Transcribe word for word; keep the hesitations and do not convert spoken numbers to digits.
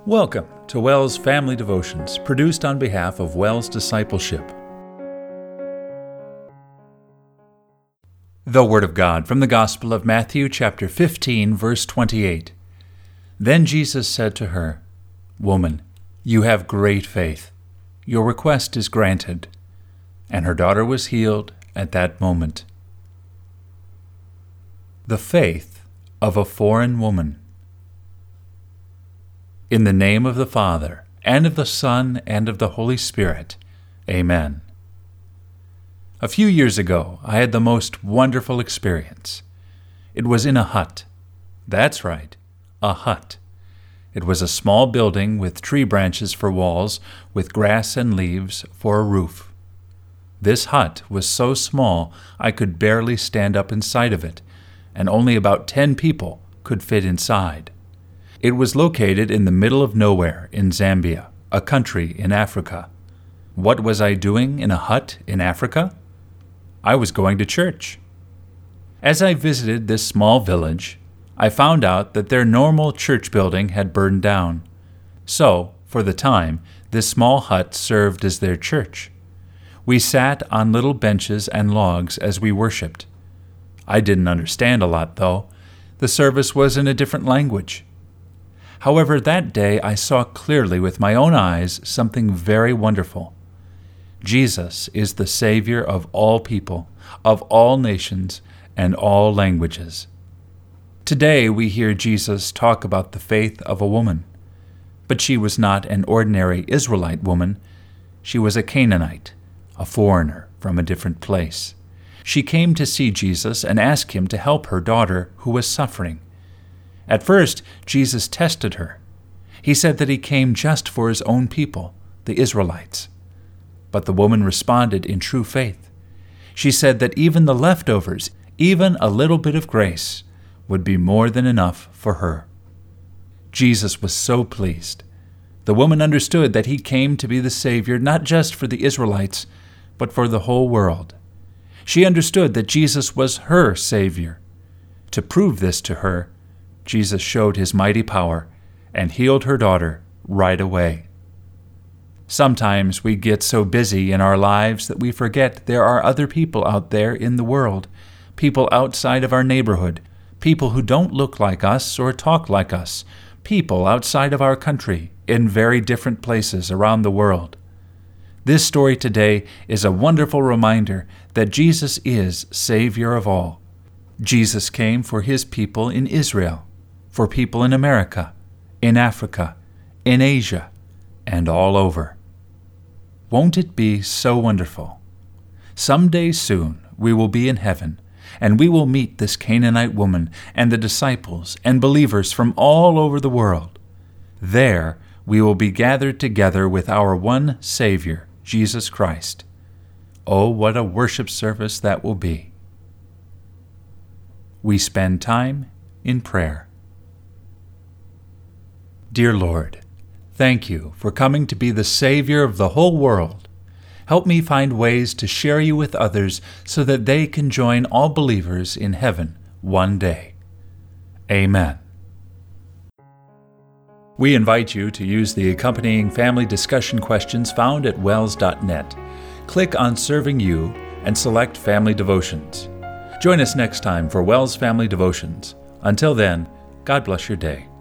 Welcome to WELS Family Devotions, produced on behalf of WELS Discipleship. The Word of God from the Gospel of Matthew, chapter fifteen, verse twenty-eight. Then Jesus said to her, "Woman, you have great faith. Your request is granted." And her daughter was healed at that moment. The faith of a foreign woman. In the name of the Father, and of the Son, and of the Holy Spirit. Amen. A few years ago, I had the most wonderful experience. It was in a hut. That's right, a hut. It was a small building with tree branches for walls, with grass and leaves for a roof. This hut was so small I could barely stand up inside of it, and only about ten people could fit inside. It was located in the middle of nowhere in Zambia, a country in Africa. What was I doing in a hut in Africa? I was going to church. As I visited this small village, I found out that their normal church building had burned down. So, for the time, this small hut served as their church. We sat on little benches and logs as we worshiped. I didn't understand a lot, though. The service was in a different language. However, that day I saw clearly with my own eyes something very wonderful. Jesus is the Savior of all people, of all nations, and all languages. Today we hear Jesus talk about the faith of a woman. But she was not an ordinary Israelite woman. She was a Canaanite, a foreigner from a different place. She came to see Jesus and ask him to help her daughter who was suffering. At first, Jesus tested her. He said that he came just for his own people, the Israelites. But the woman responded in true faith. She said that even the leftovers, even a little bit of grace, would be more than enough for her. Jesus was so pleased. The woman understood that he came to be the Savior not just for the Israelites, but for the whole world. She understood that Jesus was her Savior. To prove this to her, Jesus showed his mighty power and healed her daughter right away. Sometimes we get so busy in our lives that we forget there are other people out there in the world, people outside of our neighborhood, people who don't look like us or talk like us, people outside of our country in very different places around the world. This story today is a wonderful reminder that Jesus is Savior of all. Jesus came for his people in Israel, for people in America, in Africa, in Asia, and all over. Won't it be so wonderful? Someday soon we will be in heaven, and we will meet this Canaanite woman and the disciples and believers from all over the world. There we will be gathered together with our one Savior, Jesus Christ. Oh, what a worship service that will be. We spend time in prayer. Dear Lord, thank you for coming to be the Savior of the whole world. Help me find ways to share you with others so that they can join all believers in heaven one day. Amen. We invite you to use the accompanying family discussion questions found at wels dot net. Click on Serving You and select Family Devotions. Join us next time for WELS Family Devotions. Until then, God bless your day.